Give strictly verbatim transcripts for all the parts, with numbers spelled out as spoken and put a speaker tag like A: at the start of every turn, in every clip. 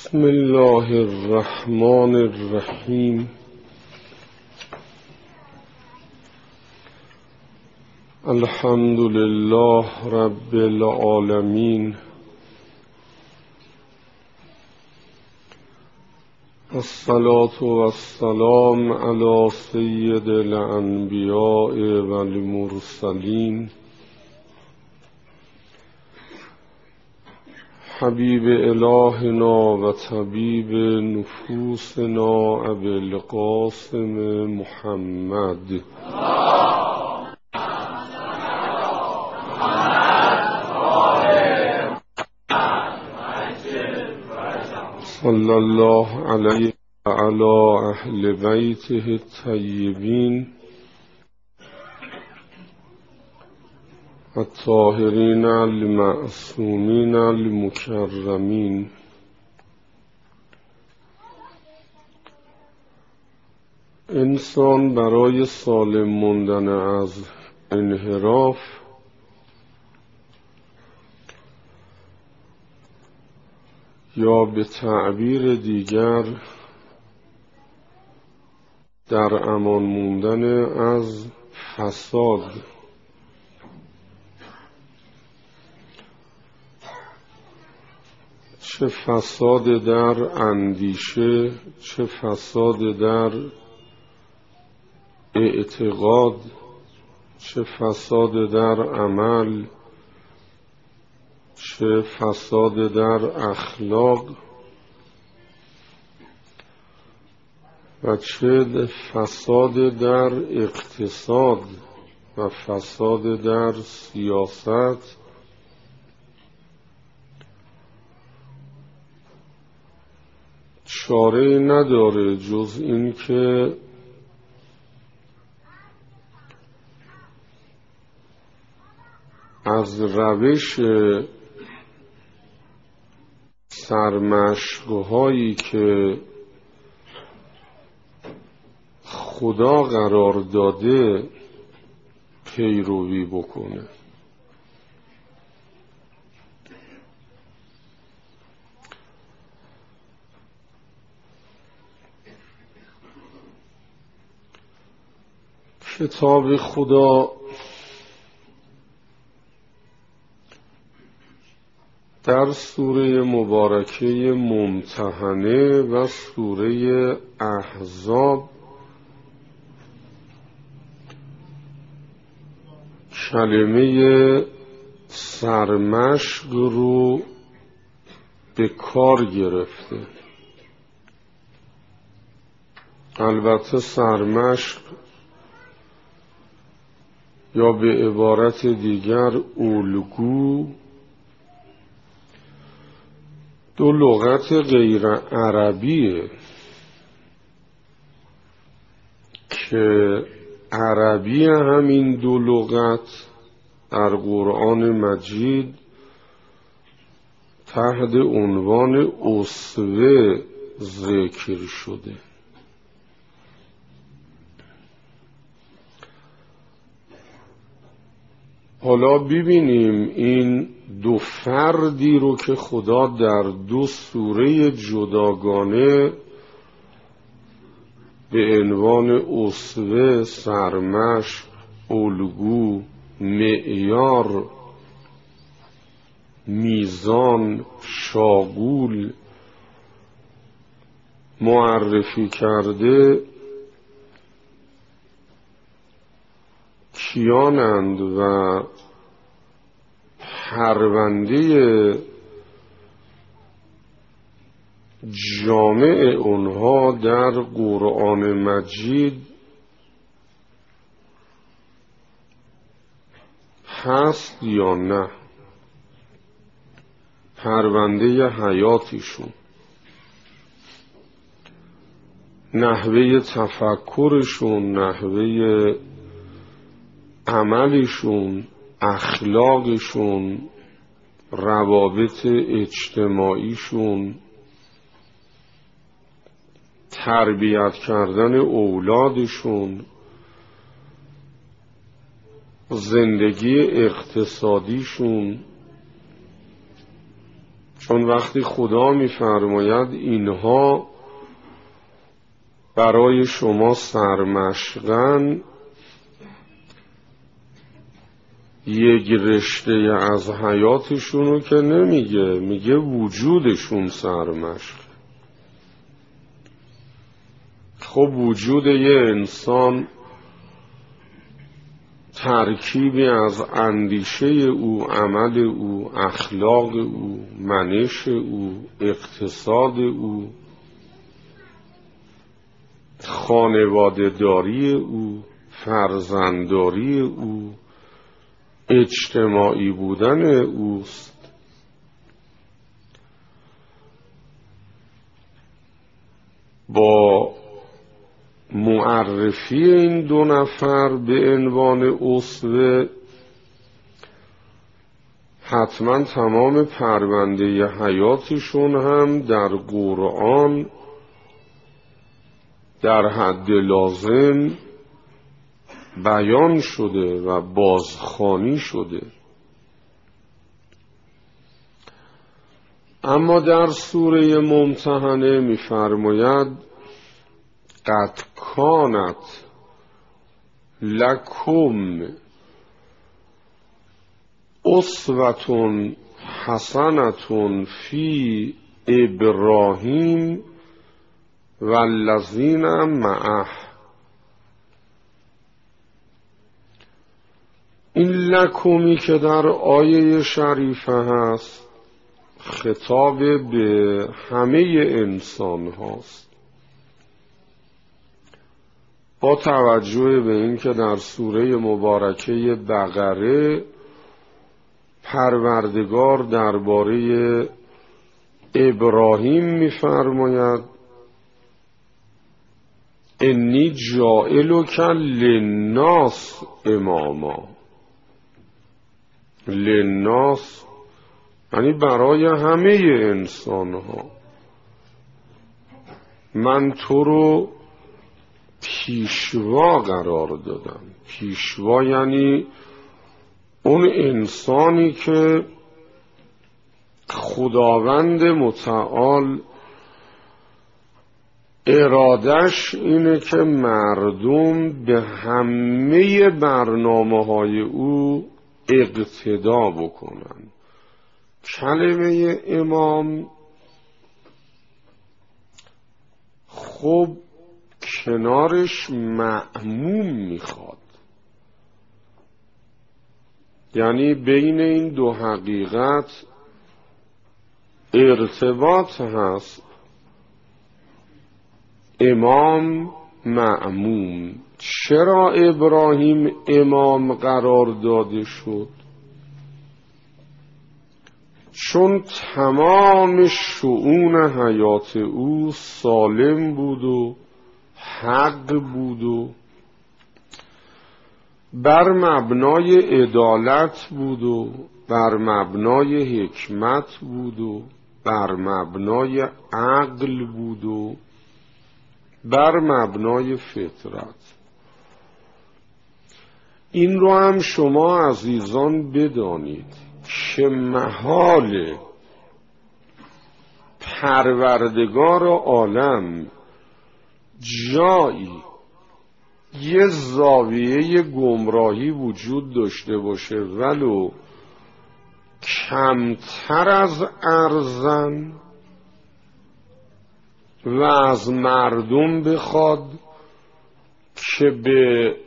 A: بسم الله الرحمن الرحیم. الحمد لله رب العالمین. الصلاة والسلام علی سید الانبیاء والمرسلین حبیب الهنا و طبیب نفوسنا ابی القاسم محمد صلی الله علیه و علی اهل بیته الطیبین الطاهرین المعصومین المکرمین. انسان برای سالم ماندن از انحراف یا به تعبیر دیگر در امان موندن از فساد چه فساد در اندیشه، چه فساد در اعتقاد، چه فساد در عمل، چه فساد در اخلاق و چه فساد در اقتصاد و فساد در سیاست، چاره نداره جز این که از روش سرمشق‌هایی که خدا قرار داده پیروی بکنه. کتاب خدا در سوره مبارکه ممتحنه و سوره احزاب کلمه سرمشق رو به کار گرفته. البته سرمشق یا به عبارت دیگر الگو دو لغت غیر عربیه که عربی همین دو لغت در قرآن مجید تحت عنوان اسوه ذکر شده. حالا ببینیم این دو فردی رو که خدا در دو سوره جداگانه به عنوان اسوه، سرمشق، الگو، معیار، میزان، شاغول معرفی کرده کیانند و پرونده جامع اونها در قرآن مجید هست یا نه، پرونده حیاتیشون، نحوه تفکرشون، نحوه عملشون، اخلاقشون، روابط اجتماعیشون، تربیت کردن اولادشون، زندگی اقتصادیشون، چون وقتی خدا می‌فرماید اینها برای شما سرمشقن، یک رشته از حیاتشونو که نمیگه، میگه وجودشون سرمشق. خب وجود یه انسان ترکیبی از اندیشه او، عمل او، اخلاق او، منش او، اقتصاد او، خانواده داری او، فرزندداری او، اجتماعی بودن اوست. با معرفی این دو نفر به عنوان اسوه حتما تمام پرونده حیاتشون هم در قرآن در حد لازم بیان شده و بازخوانی شده. اما در سوره ممتحنه می‌فرماید قد کانت لکم اسوة حسنة فی ابراهیم والذین معه. این لکمی که در آیه شریفه هست خطاب به همه انسان هاست، با توجه به اینکه در سوره مبارکه بقره پروردگار درباره ابراهیم می‌فرماید انی جاعلک للناس اماما. للناس یعنی برای همه انسان ها، من تو رو پیشوا قرار دادم. پیشوا یعنی اون انسانی که خداوند متعال ارادش اینه که مردم به همه برنامه‌های او اقتدا بکنن. کلمه امام خب کنارش مأموم میخواد، یعنی بین این دو حقیقت ارتباط هست. امام مأموم. چرا ابراهیم امام قرار داده شد؟ چون تمام شؤون حیات او سالم بود و حق بود و بر مبنای عدالت بود و بر مبنای حکمت بود و بر مبنای عقل بود و بر مبنای فطرت. این رو هم شما عزیزان بدانید که محال پروردگار عالم جایی یه زاویه گمراهی وجود داشته باشه ولو کمتر از ارزن و از مردم بخواد که به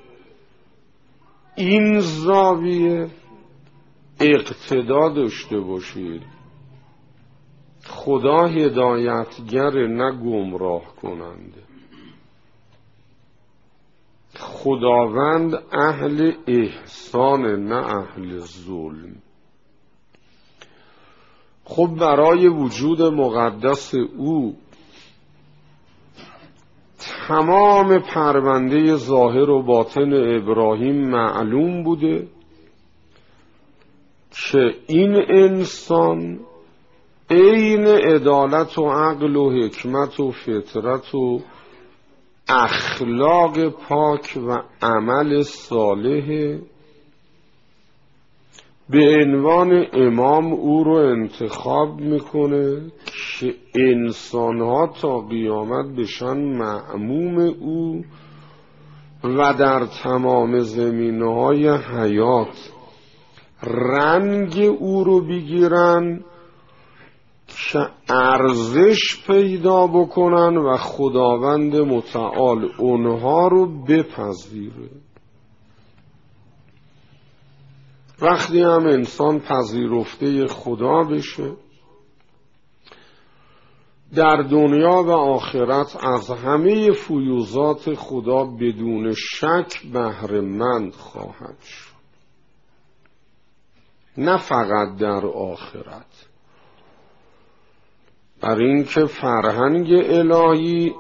A: این زاویه اقتدا داشته باشید. خدا هدایتگر نه گمراه کننده. خداوند اهل احسان نه اهل ظلم. خب برای وجود مقدس او تمام پرونده ظاهر و باطن ابراهیم معلوم بوده که این انسان عین عدالت و عقل و حکمت و فطرت و اخلاق پاک و عمل صالح به عنوان امام او رو انتخاب میکنه که انسانها تا قیامت بشن مأموم او و در تمام زمینه‌های حیات رنگ او رو بگیرن که ارزش پیدا بکنن و خداوند متعال اونها رو بپذیره. وقتی هم انسان پذیرفته خدا بشه، در دنیا و آخرت از همه فیوزات خدا بدون شک بهره‌مند خواهد شد. نه فقط در آخرت، برای اینکه فرهنگ الهی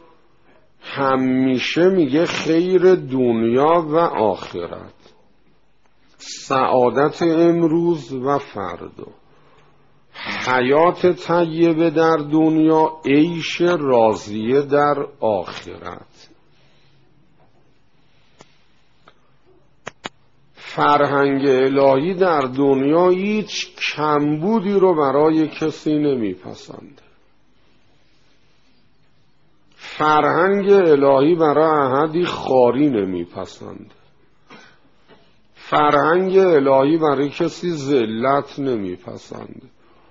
A: همیشه میگه خیر دنیا و آخرت، سعادت امروز و فردا، حیات طیبه در دنیا، عیش راضیه در آخرت. فرهنگ الهی در دنیا هیچ کمبودی رو برای کسی نمیپسنده. فرهنگ الهی برای احدی خاری نمیپسنده. فرهنگ الهی برای کسی ذلت نمیپسنده.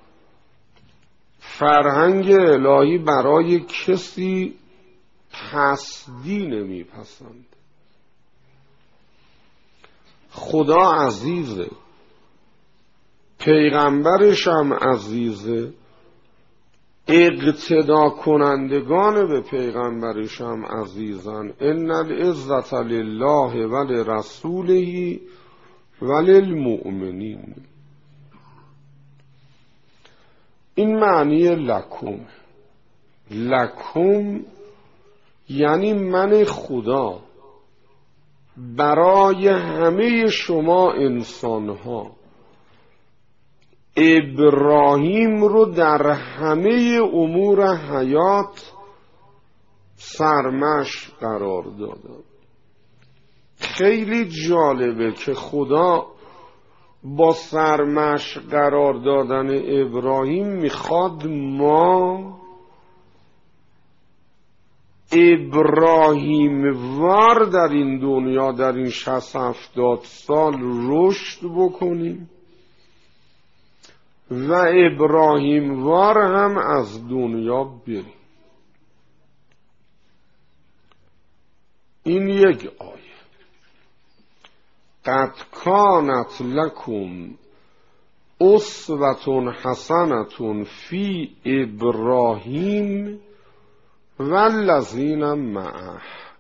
A: فرهنگ الهی برای کسی پستی نمیپسنده. خدا عزیزه، پیغمبرش هم عزیزه، اقتدا کنندگان به پیغمبرش هم عزیزن. ان العزت لله و لرسوله و للمؤمنین. این معنی لکم. لکم یعنی من خدا برای همه شما انسانها ابراهیم رو در همه امور حیات سرمشق قرار دادم. خیلی جالبه که خدا با سرمشق قرار دادن ابراهیم میخواد ما ابراهیم وار در این دنیا در این شصت هفتاد سال رشد بکنیم و ابراهیم وار هم از دنیا بریم. این یک آیه. قد کانت لکم اسوة حسنة فی ابراهیم والذین معه.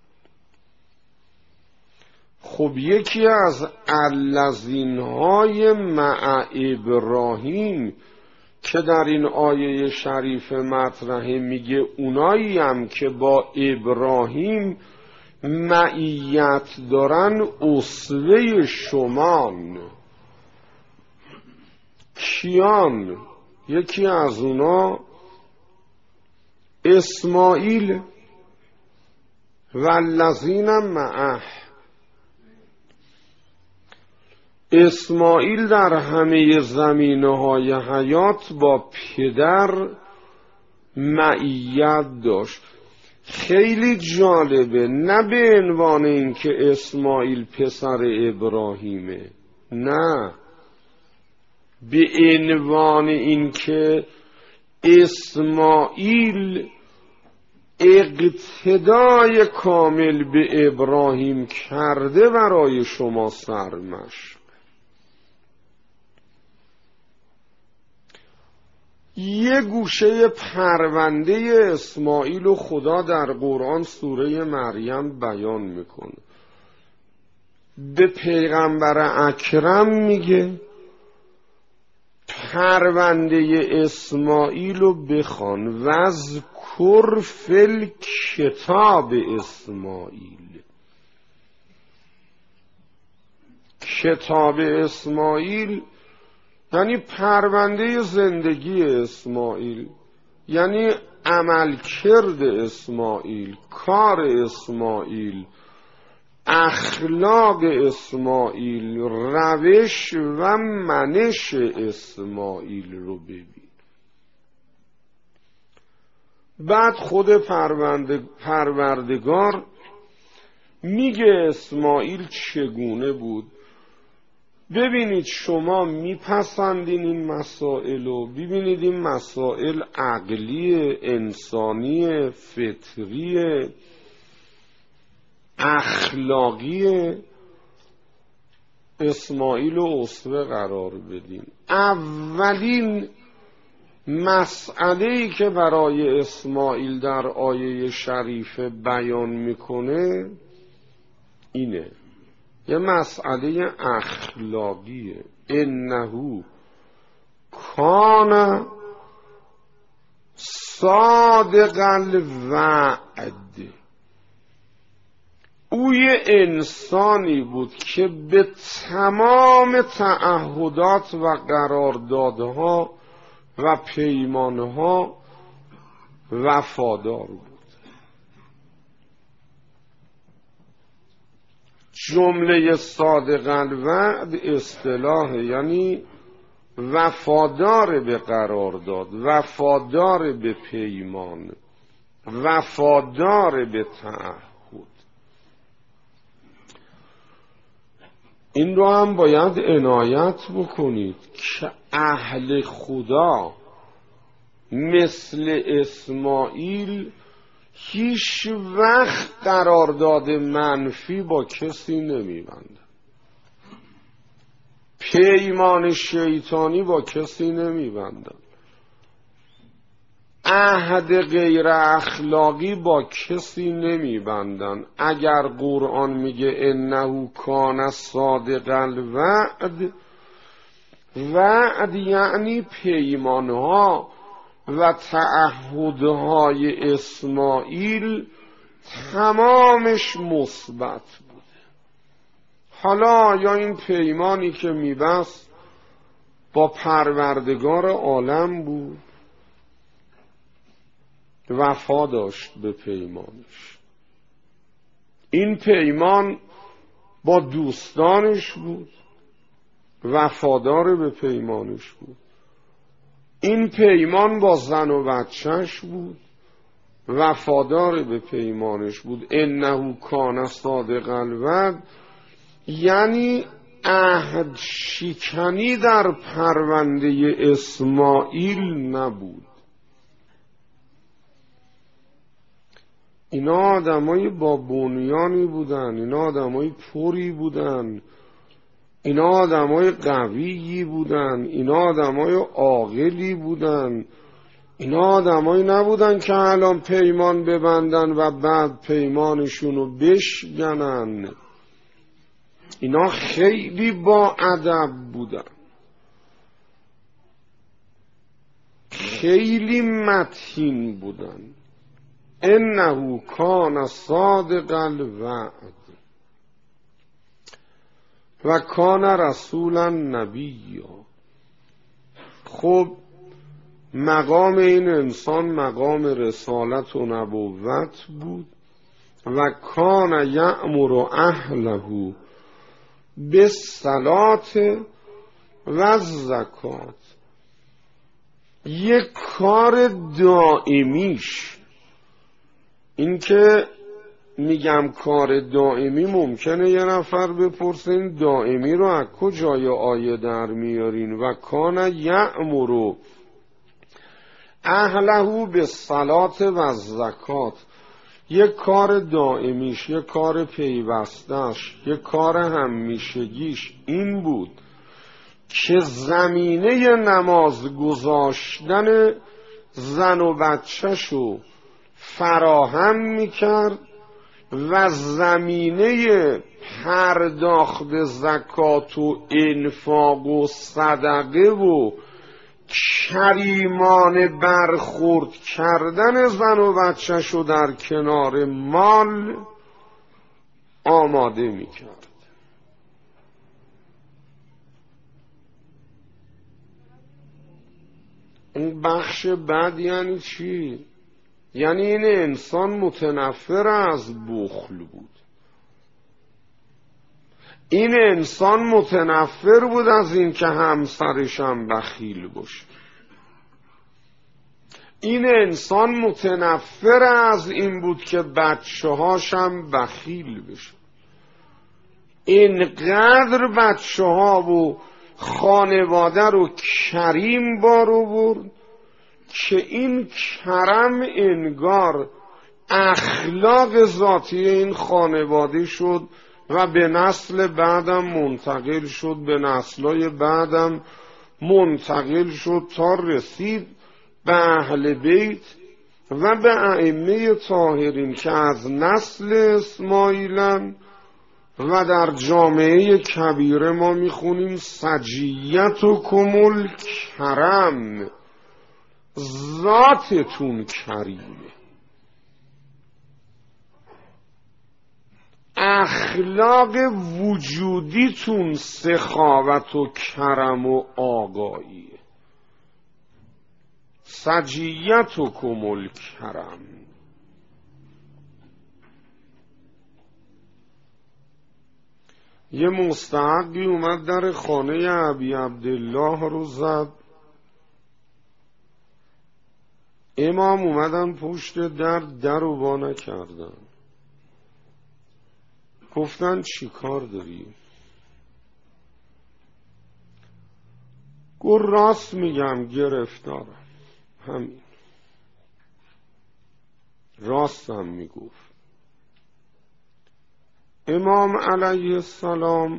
A: خب یکی از الذین های مع ابراهیم که در این آیه شریف مطرحه میگه اونایی هم که با ابراهیم معیت دارن اسوه شمان. کیان؟ یکی از اونا اسماعیل والذین معه. اسماعیل در همه زمینه‌های حیات با پدر معیت داشت. خیلی جالبه، نه به عنوان اینکه اسماعیل پسر ابراهیمه، نه، به عنوان اینکه اسماعیل اقتدای کامل به ابراهیم کرده برای شما سرمشق. یه گوشه پرونده اسماعیل و خدا در قرآن سوره مریم بیان میکنه. به پیغمبر اکرم میگه پرونده اسماعیل رو بخوان. وذکر فی الکتاب اسماعیل. کتاب اسماعیل یعنی پرونده زندگی اسماعیل، یعنی عملکرد اسماعیل، کار اسماعیل، اخلاق اسماعیل، روش و منش اسماعیل رو ببین. بعد خود پروردگار میگه اسماعیل چگونه بود. ببینید شما میپسندین این مسائل رو، ببینید این مسائل عقلی، انسانی، فطری، اخلاقی، اسماعیل رو اسوه قرار بدین. اولین مسئله‌ای که برای اسماعیل در آیه شریفه بیان میکنه اینه، یه مسئله اخلاقیه. انه کان صادق الوعد، او یه انسانی بود که به تمام تعهدات و قراردادها و پیمانها وفادار بود. جمله صادق الوعد اصطلاح، یعنی وفادار به قرارداد، وفادار به پیمان، وفادار به تعهد. این رو هم باید عنایت بکنید که اهل خدا مثل اسماعیل هیچ وقت قرارداد منفی با کسی نمی‌بندن، پیمان شیطانی با کسی نمی‌بندن، عهد غیر اخلاقی با کسی نمی‌بندن. اگر قرآن میگه انه کان صادق الوعد، وعد یعنی پیمانها و تعهدهای اسماعیل تمامش مثبت بوده. حالا یا این پیمانی که میبست با پروردگار عالم بود، وفا داشت به پیمانش. این پیمان با دوستانش بود، وفادار به پیمانش بود. این پیمان با زن و بچهش بود، وفادار به پیمانش بود. انه کان صادق الوعد یعنی عهد شکنی در پرونده اسماعیل نبود. اینا آدمای با بنیانی بودن، اینا آدمای پوری بودن، اینا آدمای قویی بودن، اینا آدمای عاقلی بودن، اینا آدمایی نبودن که الان پیمان ببندن و بعد پیمانشونو بشکنن. اینا خیلی با ادب بودن، خیلی متین بودن. انه کان صادق الوعد و کان رسولا نبیا. خب مقام این انسان مقام رسالت و نبوت بود. و کان یأمر اهله بالصلاة و الزکات، یک کار دائمیش. این که میگم کار دائمی، ممکنه یه نفر بپرسه این دائمی رو از کجای آیه در میارین؟ و کان یأمر اهله بالصلاة و الزکات، یک کار دائمیش، یک کار پیوستش، یک کار همیشگیش این بود که زمینه نماز گذاشتن زن و بچه‌شو فراهم میکرد و زمینه پرداخت به زکات و انفاق و صدقه و کریمانه برخورد کردن زن و بچه‌شو در کنار مال آماده میکرد. این بخش بعد یعنی چی؟ یعنی این انسان متنفر از بخل بود. این انسان متنفر بود از این که همسرش هم بخیل باشه. این انسان متنفر از این بود که بچه هاشم بخیل بشه. اینقدر بچه ها و خانواده رو کریم بارو برد که این کرم انگار اخلاق ذاتی این خانواده شد و به نسل بعدم منتقل شد، به نسلای بعدم منتقل شد تا رسید به اهل بیت و به ائمه طاهرین که از نسل اسماعیلن و در جامعه کبیره ما میخونیم سجیت و کمل کرم، ذاتتون کریمه، اخلاق وجودیتون سخاوت و کرم و آگاهیه. سجیت و کمل کرم. یه مستحقی اومد در خانه ابی عبدالله رو زد. امام اومدن پشت در در رو وا نکردن. گفتن چی کار داری؟ گفت راست میگم گرفتارم. همین راستم میگفت. امام علیه السلام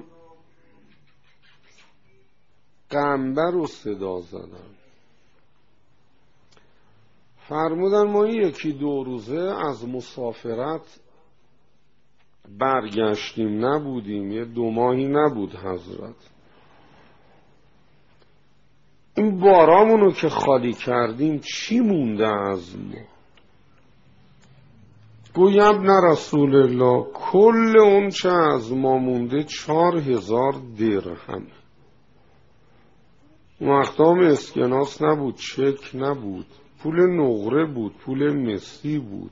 A: قنبر رو صدا زدن، فرمودن ما یکی دو روزه از مسافرت برگشتیم، نبودیم، یه دو ماهی نبود حضرت. این بارامونو که خالی کردیم چی مونده از ما؟ گوی ابن رسول الله کل اون چه از ما مونده چهار هزار درهم. وقتام اسکناس نبود، چک نبود، پول نقره بود، پول مسی بود.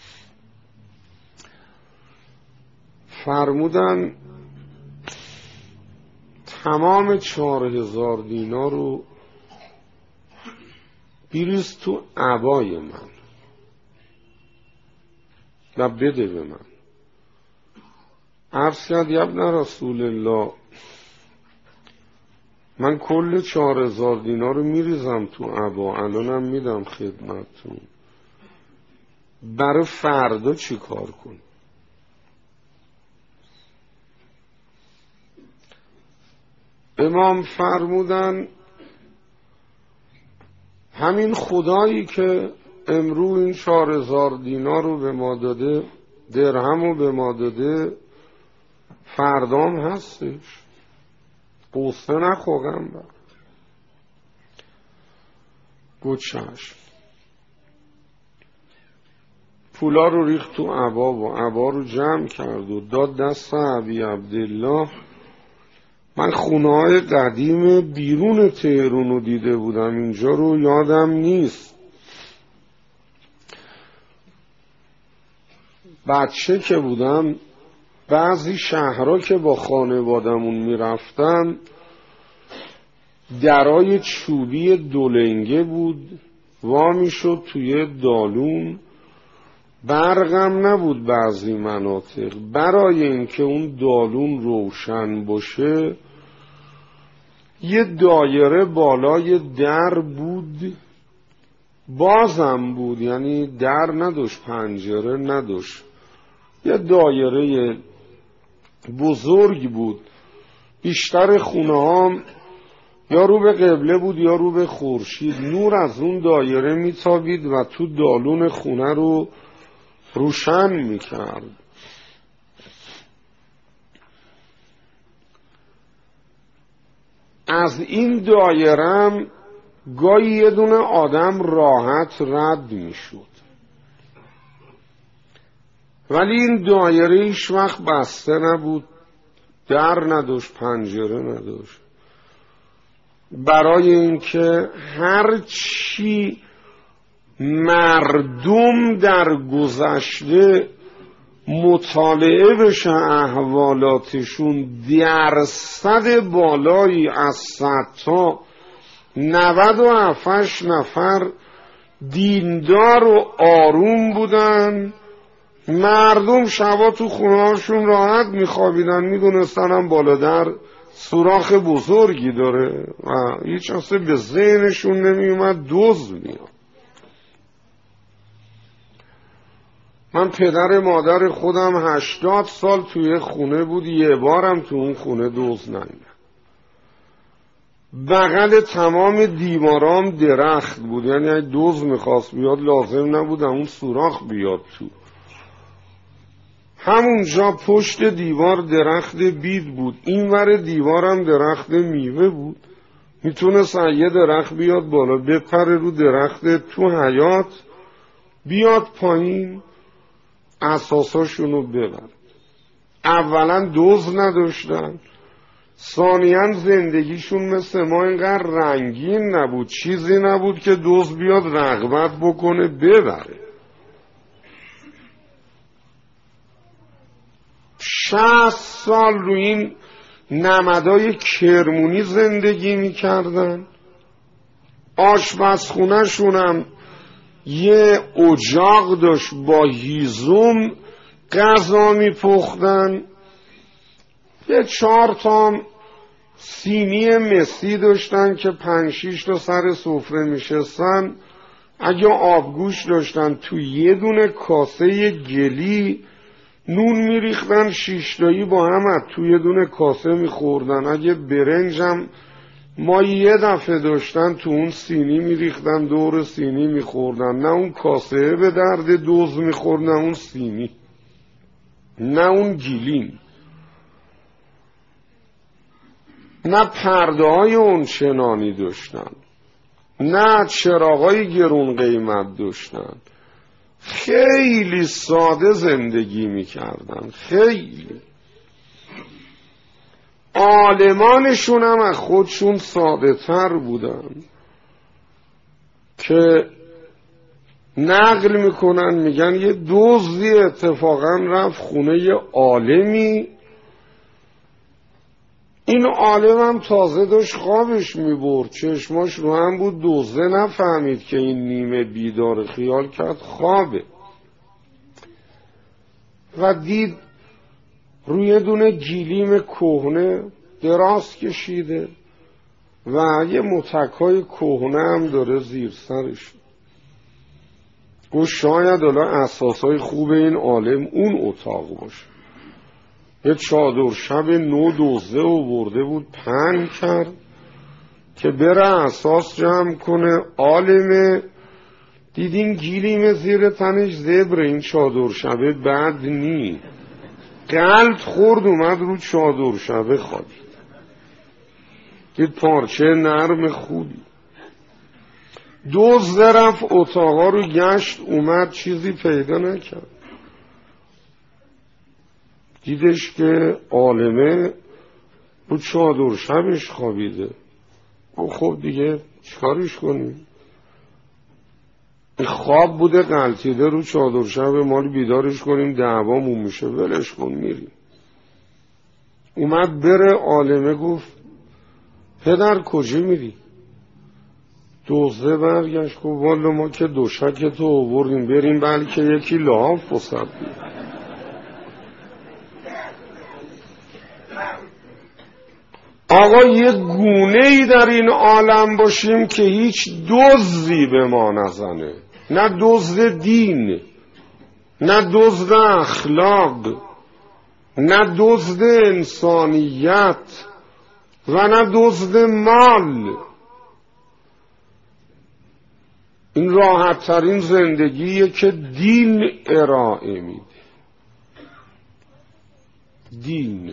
A: فرمودن تمام چهار هزار دینار رو بریز تو عبای من و بده به من. عرض کرد ابن رسول الله من کل چهار هزار دینار رو میریزم تو عبا، الانم میدم خدمتتون، برای فردا چی کار کن؟ امام فرمودن همین خدایی که امرو این چهار هزار دینار رو به ما داده، درهم رو به ما داده، فردام هستش. قصه نخواهم با گوچش پولا رو ریخت تو عبا و عبا رو جمع کرد و داد دست ابی عبدالله. من خونه های قدیم بیرون تهران رو دیده بودم، اینجا رو یادم نیست. بچه که بودم بعضی شهرها که با خانوادمون میرفتم درای چوبی دولنگه بود، وا میشد توی دالون، برقم نبود بعضی مناطق. برای اینکه اون دالون روشن باشه یه دایره بالای در بود، بازم بود، یعنی در نداشت، پنجره نداشت، یه دایره بزرگ بود. بیشتر خونه ها یا رو به قبله بود یا رو به خورشید. نور از اون دایره میتابید و تو دالون خونه رو روشن میکرد. از این دایرم گاهی یه دونه آدم راحت رد میشد، ولی این دایره هیچ وقت بسته نبود، در نداشت، پنجره نداشت. برای اینکه هر چی مردم در گذشته مطالعه بشه احوالاتشون، درصد بالایی از صد تا نود و هفت نفر دیندار و آروم بودن. مردم شبا تو خونهاشون راحت میخوابیدن، میدونستن هم بالا در سوراخ بزرگی داره و هیچ اصلا به ذهنشون نمیومد دزد میاد. من پدر مادر خودم هشتاد سال توی خونه بود، یه بارم تو اون خونه دزد ندیدم. بغل تمام دیوارام درخت بود، یعنی اگه دزد میخواست بیاد لازم نبود اون سوراخ بیاد تو. همونجا پشت دیوار درخت بید بود، این ور دیوارم درخت میوه بود. میتونست یه درخت بیاد بالا بپره رو درخت تو حیاط، بیاد پایین اساساشونو ببر. اولا دزد نداشتن، ثانیاً زندگیشون مثل ما اینقدر رنگین نبود، چیزی نبود که دزد بیاد رغبت بکنه ببره. شصت سال رو این نمدای کرمونی زندگی میکردن. آشپزخونه شونم یه اجاق داشت، با هیزم غذا میپختن. یه چهار تا سینی مسی داشتن که پنج شیش تا سر سفره میشستن. اگه آبگوش داشتن تو یه دونه کاسه گلی نون میریختن، شیشتایی با هم تو یه دونه کاسه میخوردن. اگه برنجم ما یه دفعه داشتن تو اون سینی میریختن، دور سینی میخوردن. نه اون کاسه به درد دوز میخورد، نه اون سینی، نه اون گیلین، نه پرده های اون چنانی داشتن، نه چراغای گرون قیمت داشتن. خیلی ساده زندگی میکردن، خیلی. عالمانشون هم از خودشون ساده تر بودن که نقل میکنن، میگن یه دزدی اتفاقا رفت خونه یه عالمی. این عالم هم تازه داشت خوابش میبرد، چشماش رو هم بود، دزده نفهمید که این نیمه بیدار، خیال کرد خوابه و دید روی دونه گیلیم کهنه دراز کشیده و یه متکای کهنه هم داره زیر سرش. گفت شاید الان اساسای خوب این عالم اون اتاق باشه. یه چادر شب نو دوزده و برده بود، پهن کرد که بره اساس جمع کنه. عالمه دیدین گیلیم زیر تنش زبره، این چادر شبه بد نی. قلب خورد اومد رو چادر شبه خوابید. دید پارچه نرم خوبی. دزد رفت اتاقا رو گشت، اومد چیزی پیدا نکرد. دیدش که عالمه رو چادر شبش خوابیده. خب دیگه چکارش کنیم؟ خواب بوده غلطیده رو چادر شب، ما رو بیدارش کنیم دعوامون میشه، ولش کن میریم. اومد بره، عالمه گفت پدر کجا میری؟ دزده برگشت گفت والا ما که دوشک تو آوردیم، بریم بلکه یکی لحاف وسط بود. آقا یه گونه ای در این عالم باشیم که هیچ دزدی به ما نزنه، نه دزد دین، نه دزد اخلاق، نه دزد انسانیت و نه دزد مال. این راحت ترین زندگیه که دین ارائه میده. دین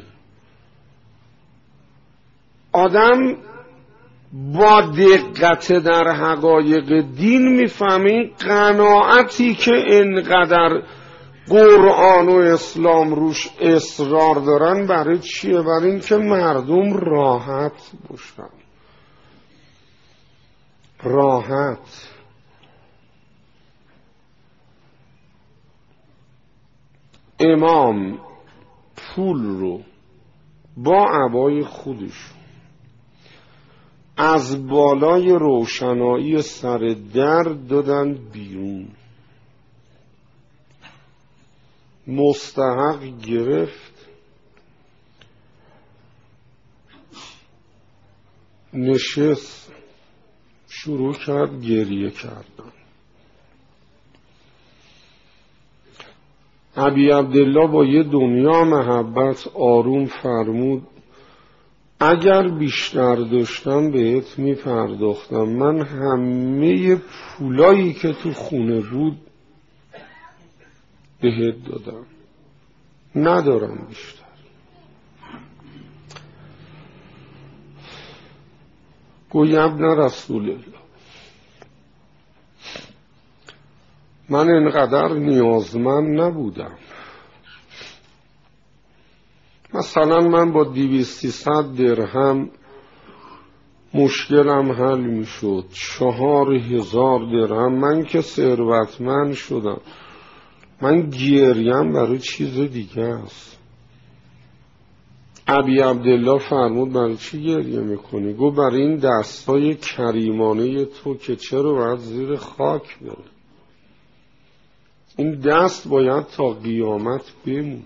A: آدم با دقت در حقایق دین میفهمه قناعتی که انقدر قرآن و اسلام روش اصرار دارن برای چیه؟ برای این که مردم راحت باشن. راحت. امام پول رو با عبای خودش از بالای روشنایی سر در دادن بیرون، مستحق گرفت، نشست، شروع کرد گریه کردن. ابی عبدالله با یه دنیا محبت آروم فرمود اگر بیشتر داشتم بهت می پرداختم. من همه پولایی که تو خونه بود بهت دادم، ندارم بیشتر. گوی ابن رسول الله، من اینقدر نیازمند نبودم. مثلا من با دویستی صد درهم مشکلم حل می شد، چهار هزار درهم من که ثروتمند شدم. من گریم برای چیز دیگه است. ابی عبدالله فرمود برای چی گریه میکنی؟ گو برای این دستای کریمانه تو که چرا باید زیر خاک بره. این دست باید تا قیامت بمونه.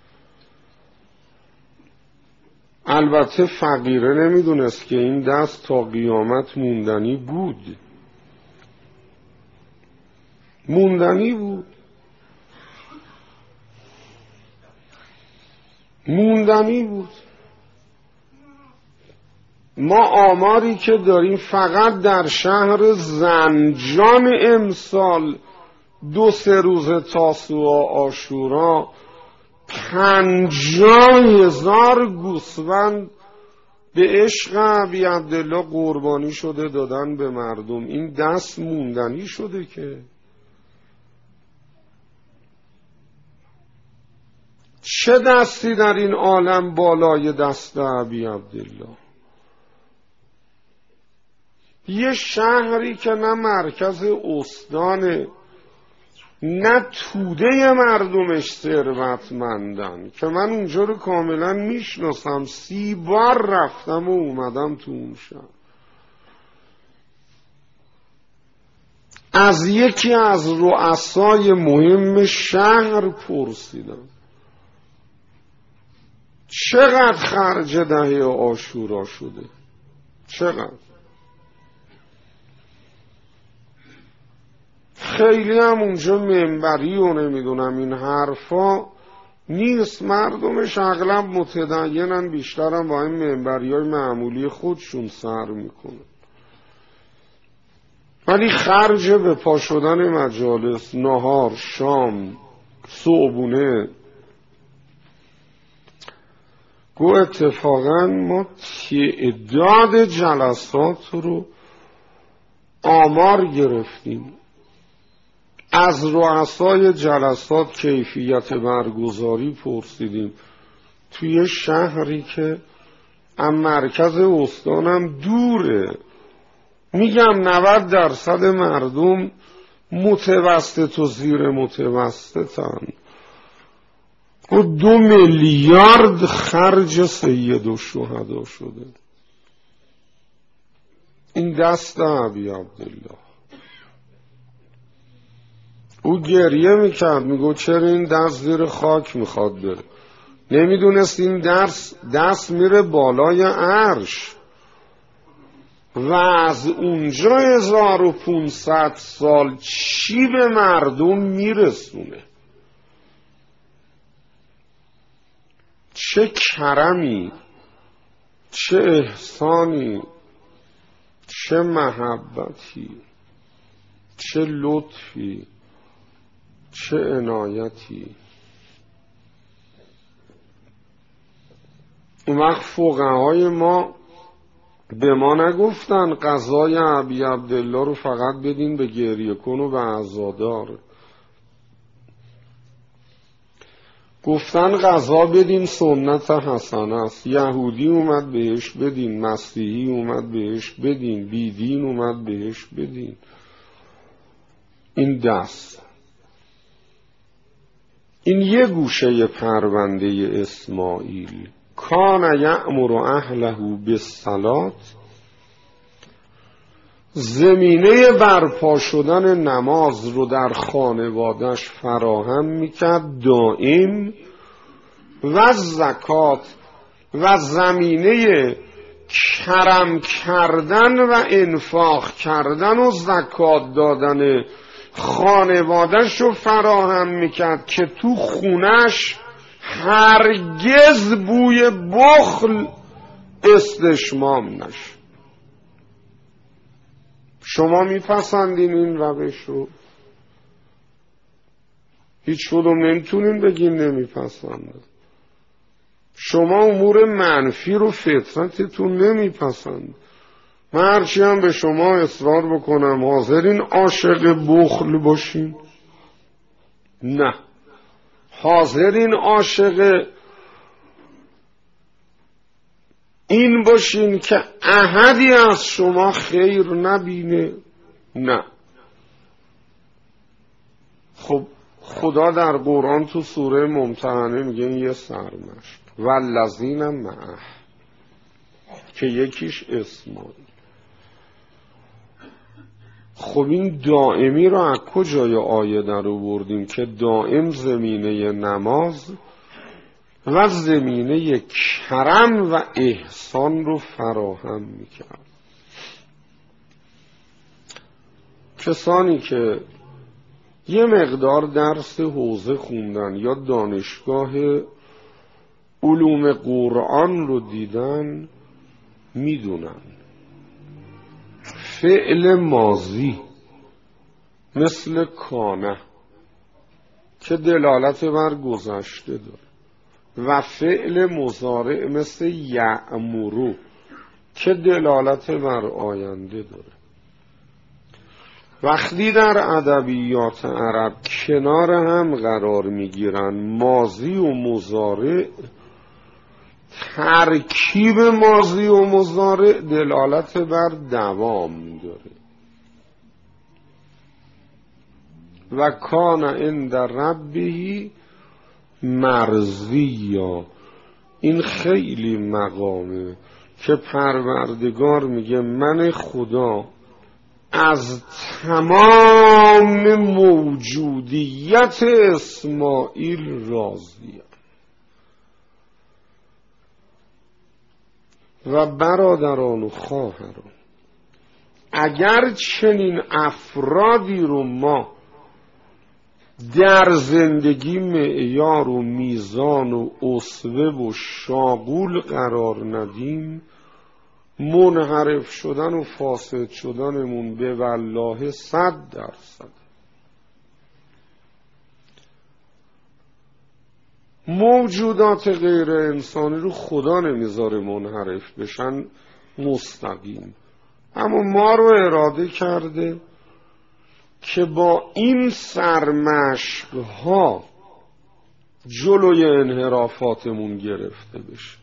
A: البته فقیره نمیدونست که این دست تا قیامت موندنی بود، موندنی بود موندنی بود. ما آماری که داریم فقط در شهر زنجان امسال دو سه روز تاسوعا عاشورا پنجاه هزار گوسفند به عشق ابی عبدالله قربانی شده دادن به مردم. این دست موندنی شده که چه دستی در این عالم بالای دست ابی عبدالله؟ یه شهری که نه مرکز استانه نه توده مردمش ثروتمندن، که من اونجا رو کاملا میشناسم، سی بار رفتم و اومدم تو اون شهر. از یکی از رؤسای مهم شهر پرسیدم چقدر خرج دهه عاشورا شده، چقدر؟ خیلی هم اونجا منبری و نمیدونم این حرفا نیست، مردمش اغلب متدینن، بیشترم با این منبری های معمولی خودشون سر میکنن. ولی خرج به پا شدن مجالس، نهار، شام، صبحونه. گو اتفاقا ما تعداد جلسات رو آمار گرفتیم، از رؤسای جلسات کیفیت برگزاری پرسیدیم. توی شهری که از مرکز استانم دوره، میگم نود درصد مردم متوسط و زیر متوسطن. و دو میلیارد خرج سید الشهدا شده. این دست ابی عبدالله. او گریه میکرد، میگو چرا این دست زیر خاک میخواد بره. نمیدونست این دست دست میره بالای عرش و از اونجا هزار و پونصد سال چی به مردم میرسونه. چه کرمی، چه احسانی، چه محبتی، چه لطفی، چه عنایتی. اون وقت فقهای ما به ما نگفتن قضای ابی عبدالله رو فقط بدین به گریه کن و به عزادار، گفتن قضا بدین سنت حسنه است. یهودی اومد بهش بدین، مسیحی اومد بهش بدین، بیدین اومد بهش بدین. این دست این یه گوشه پرونده اسماعیل. کان یأمر اهله بالصلاة، زمینه برپا شدن نماز رو در خانوادش فراهم میکرد دائم، و زکات و زمینه کرم کردن و انفاق کردن و زکات دادن خانوادش رو فراهم میکرد که تو خونش هرگز بوی بخل استشمام نشه. شما میپسندین این روش رو؟ هیچ کدوم نمیتونین بگین نمیپسندن. شما امور منفی رو فطرتتون نمیپسند. من هرچی هم به شما اصرار بکنم حاضرین عاشق بخل باشین؟ نه. حاضرین عاشق این باشین که احدی از شما خیر نبینه؟ نه. خب خدا در قرآن تو سوره ممتحنه میگه این یه سرمشق والذین معه که یکیش اسماعیل. خب این دائمی رو از کجای آیه در آوردیم که دائم زمینه نماز و زمینه کرم و احسان رو فراهم میکرد. کسانی که یه مقدار درس حوزه خوندن یا دانشگاه علوم قرآن رو دیدن میدونن فعل ماضی مثل کانه که دلالت بر گذشته داره و فعل مضارع مثل یأمرو که دلالت بر آینده داره. وقتی در ادبیات عرب کنار هم قرار میگیرن ماضی و مضارع، ترکیب ماضی و مضارع دلالت بر دوام داره. و کان عند ربه مرضیا، این خیلی مقامه که پروردگار میگه من خدا از تمام موجودیت اسماعیل راضیم. و برادران و خواهران، اگر چنین افرادی رو ما در زندگی معیار و میزان و اسوه و شاغول قرار ندیم، منحرف شدن و فاسد شدنمون به والله صد درصد. موجودات غیر انسانی رو خدا نمیذاره منحرف بشن مستقیم، اما ما رو اراده کرده که با این سرمشق‌ها جلوی انحرافاتمون گرفته بشه.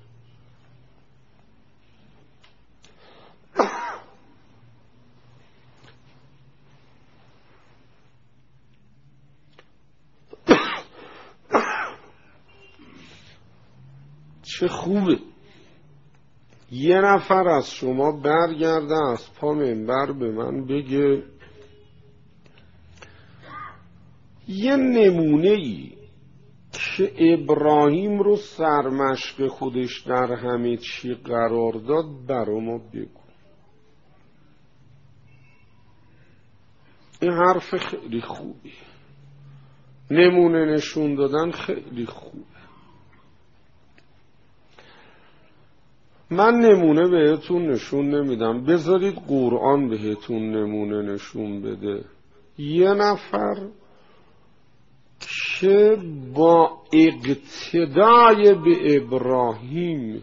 A: چه خوبه یه نفر از شما برگرده از پا منبر به من بگه یه نمونه‌ای که ابراهیم رو سرمشق خودش در همه چی قرار داد برا ما بگو. این حرف خیلی خوبی، نمونه نشون دادن خیلی خوبه. من نمونه بهتون نشون نمیدم، بذارید قرآن بهتون نمونه نشون بده. یه نفر که با اقتدای به ابراهیم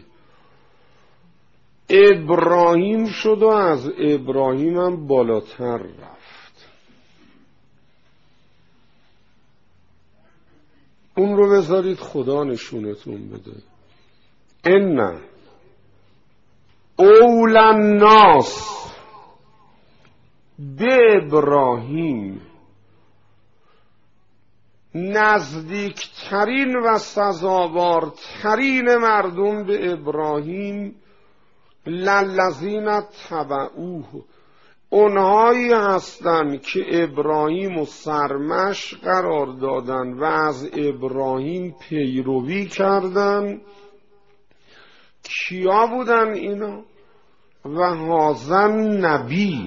A: ابراهیم شد و از ابراهیم هم بالاتر رفت، اون رو بذارید خدا نشونتون بده. ان اول الناس به ابراهیم نزدیکترین و سزاوارترین مردم به ابراهیم للذین تبعوه، اونهایی هستند که ابراهیم و سرمش قرار دادن و از ابراهیم پیروی کردن. کیا بودن اینا؟ و هازن نبی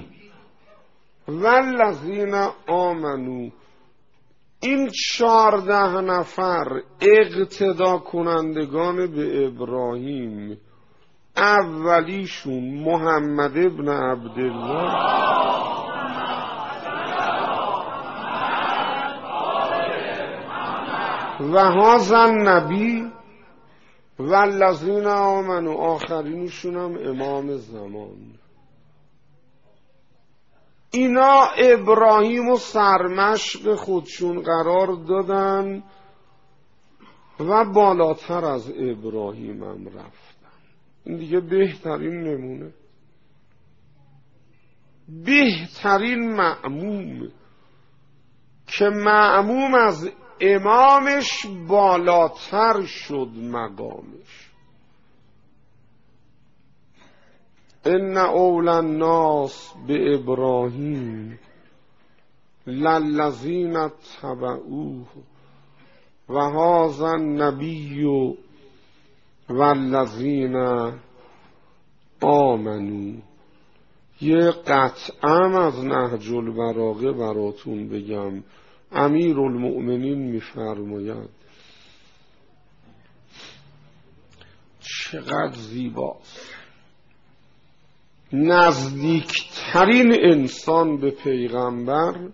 A: والذین آمنو، این چارده نفر اقتدا کنندگان به ابراهیم، اولیشون محمد ابن عبدالله و هازن نبی والذین آمنو، آخرینشون هم امام زمان. اینا ابراهیم و سرمشق خودشون قرار دادن و بالاتر از ابراهیم هم رفتن. این دیگه بهترین نمونه، بهترین مأموم که مأموم از امامش بالاتر شد مقامش. ان اول الناس به ابراهیم للذین تبعوه و هذا النبی والذین آمنو. یه قطعم از نهج البلاغه براتون بگم. امیر المؤمنین میفرماید چقدر زیباست، نزدیکترین انسان به پیغمبر،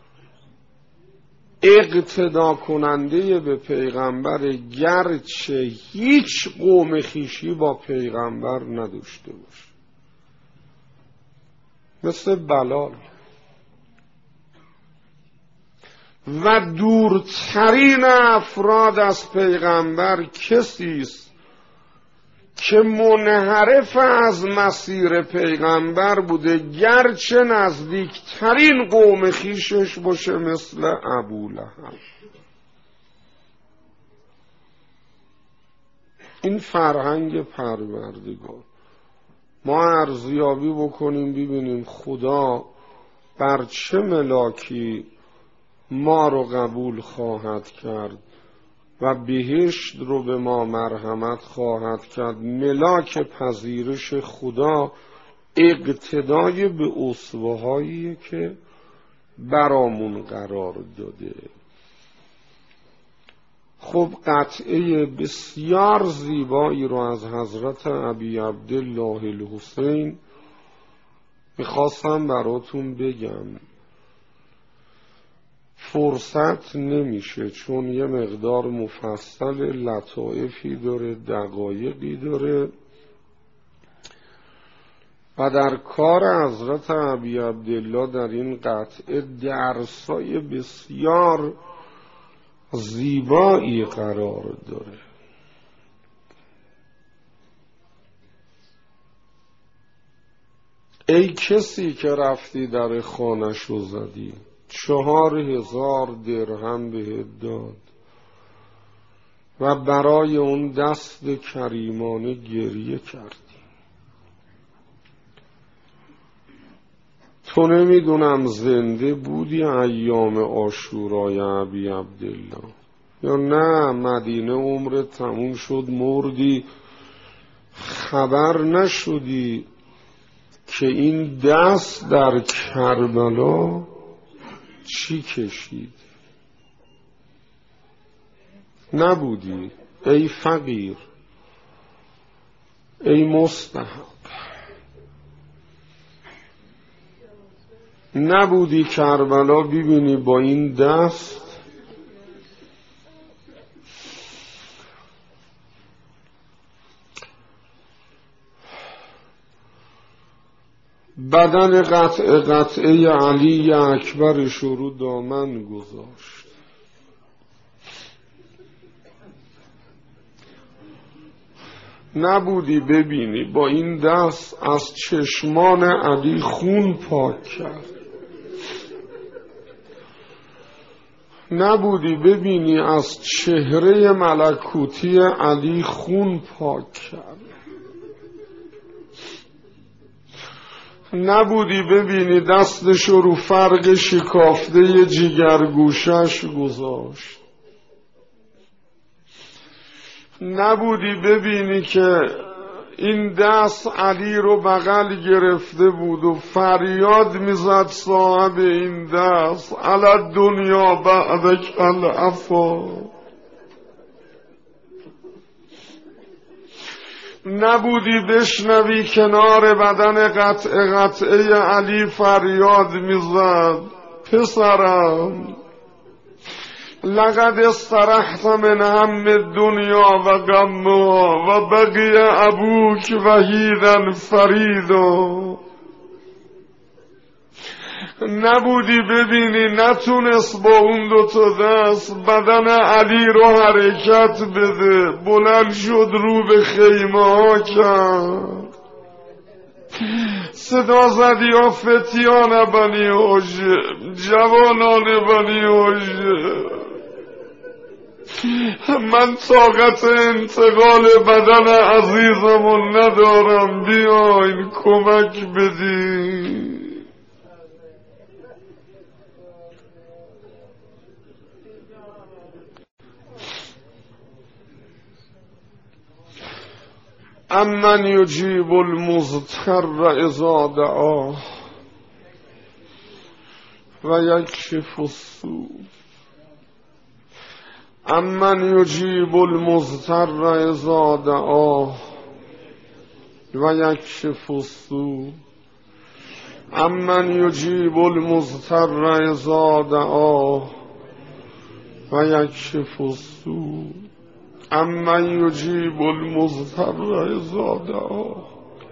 A: اقتدا کننده به پیغمبر، گرچه هیچ قوم خویشی با پیغمبر نداشته باشه، مثل بلال. و دورترین افراد از پیغمبر کسی است که منحرف از مسیر پیغمبر بوده، گرچه نزدیکترین قوم خویشش باشه، مثل ابولهب. این فرهنگ پروردگار. ما ارزیابی بکنیم ببینیم خدا بر چه ملاکی ما رو قبول خواهد کرد و بهشت رو به ما مرحمت خواهد کرد. ملاک پذیرش خدا اقتدای به اسوه‌هایی که برامون قرار داده. خب قطعه بسیار زیبایی رو از حضرت ابی عبدالله الحسین میخواستم براتون بگم، فرصت نمیشه چون یه مقدار مفصل لطائفی داره، دقایقی داره و در کار حضرت ابی عبدالله در این قطعه درسای بسیار زیبایی قرار داره. ای کسی که رفتی در خانه‌ش و زدی، چهار هزار درهم بهت داد و برای اون دست کریمانه گریه کردی. تو نمیدونم زنده بودی ایام عاشورای ابی عبدالله یا نه مدینه عمرت تموم شد مردی، خبر نشدی که این دست در کربلا چی کشید؟ نبودی ای فقیر، ای مستحق، نبودی کربلا ببینی با این دست بدن قطع قطعه علی اکبرش رو دامن گذاشت. نبودی ببینی با این دست از چشمان علی خون پاک کرد. نبودی ببینی از چهره ملکوتی علی خون پاک کرد، نبودی ببینی دستشو رو فرق شکافته جگرگوشش گذاشت، نبودی ببینی که این دست علی رو بغل گرفته بود و فریاد میزد صاحب این دست علی دنیا بعدک العفا. نبودی بشنوی کنار بدن قطع قطعه علی فریاد میزد پسرم لقد استرحت من هم الدنیا و غمها و بقی ابوک وحیدا فریدا. نبودی ببینی نتونست با اون دو تا دست بدن علی رو حرکت بده، بلند شد رو به خیمه ها کرد، صدا زد یا فتیان بنی هاشم، جوانان بنی هاشم، من طاقت انتقال بدن عزیزمو ندارم، بیاین کمک بدین. امن یجیب المضطر اذا دعاه و یکشف السوء. امن یجیب المضطر اذا دعاه و یکشف السوء. امن یجیب المضطر اذا دعاه و یکشف السوء. امن یجیب المضطر اذا دعاه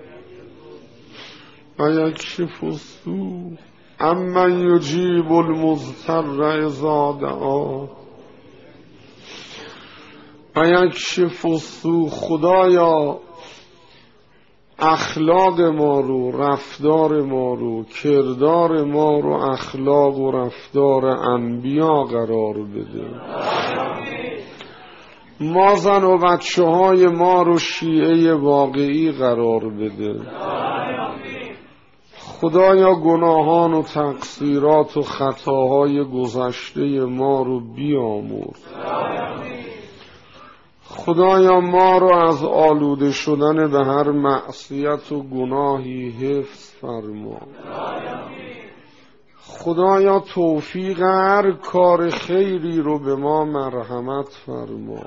A: و یکشف السوء. امن یجیب المضطر اذا دعاه و یکشف السوء. خدایا اخلاق ما رو، رفتار ما رو، کردار ما رو اخلاق و رفتار انبیا قرار بده. ما زن و بچه های ما رو شیعه واقعی قرار بده. خدایا گناهان و تقصیرات و خطاهای گذشته ما رو بیامرز. خدایا ما رو از آلوده شدن به هر معصیت و گناهی حفظ فرما. خدایا توفیق هر کار خیری رو به ما مرحمت فرما.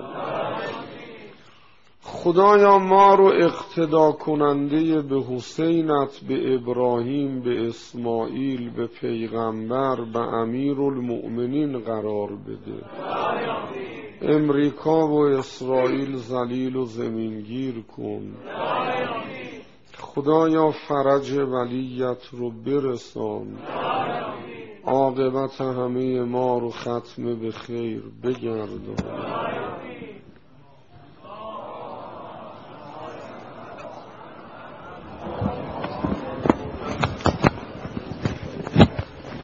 A: خدایا ما رو اقتدا کننده به حسینت، به ابراهیم، به اسماعیل، به پیغمبر، به امیرالمؤمنین قرار بده. امریکا و اسرائیل ذلیل و زمینگیر کن. خدایا فرج ولیت رو برسان. عاقبت همه ما رو ختم به خیر بگردان.